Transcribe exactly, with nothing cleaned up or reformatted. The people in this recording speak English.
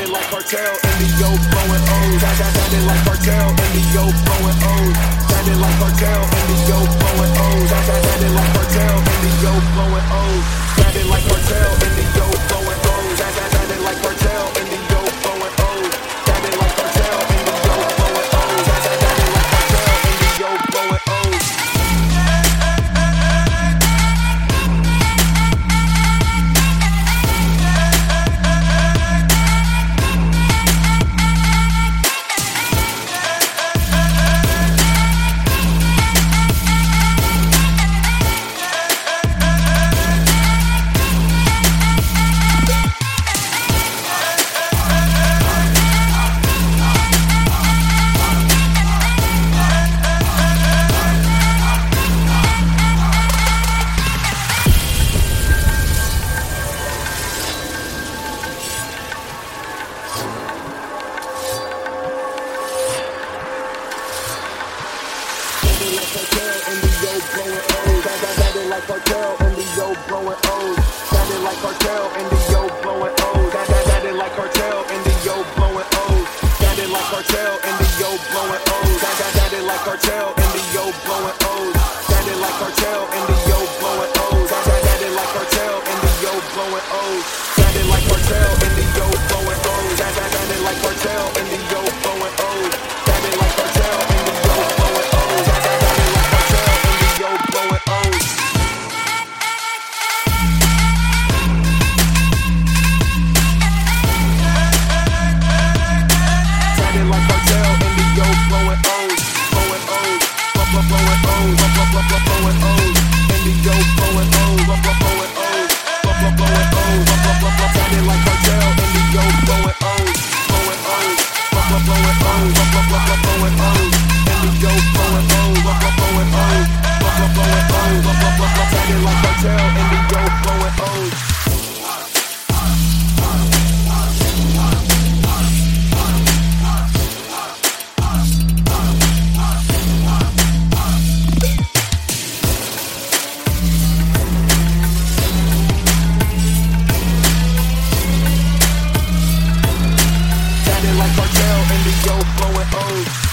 Sounded like cartel, Indio blowing O's. That, that, sounded like cartel, Indio blowing O's. Sounded like cartel, Indio blowing O's. That, that, sounded like cartel, Indio blowing O's. Sounded like cartel, Indio blowing O's. That, that, sounded like cartel, Indio blowing O's. Sounded like cartel, Indio blowing O's. That, that, sounded like cartel, Indio blowing O's. Sounded like cartel, Indio blowing O's. Sounded like cartel, Indio blowing O's. That, that, sounded like cartel, Indio blowing O's. Sounded like cartel, Indio blowing O's. That, that, sounded like cartel, Indio blowing O's. Sounded like cartel, Indio blowing O's. That, that, sounded like cartel, Indio blowing O's. Sounded like cartel, Indio blowing O's. That, that, sounded like cartel, Indio blowing O's. Sounded like cartel, Indio blowing O's. That, that, sounded like cartel, Indio blowing O's. Sounded like cartel, Indio blowing O's, blowing O's, blowing O's, blowing O's, Indio blowing O's, blowing O's, blowing O's, sounded like cartel, Indio blowing O's, blowing O's, blowing O's, blowing O's, Indio blowing O's, blowing O's, blowing O's, sounded like cartel, Indio blowing O's. Sounded like cartel, Indio blowing O's.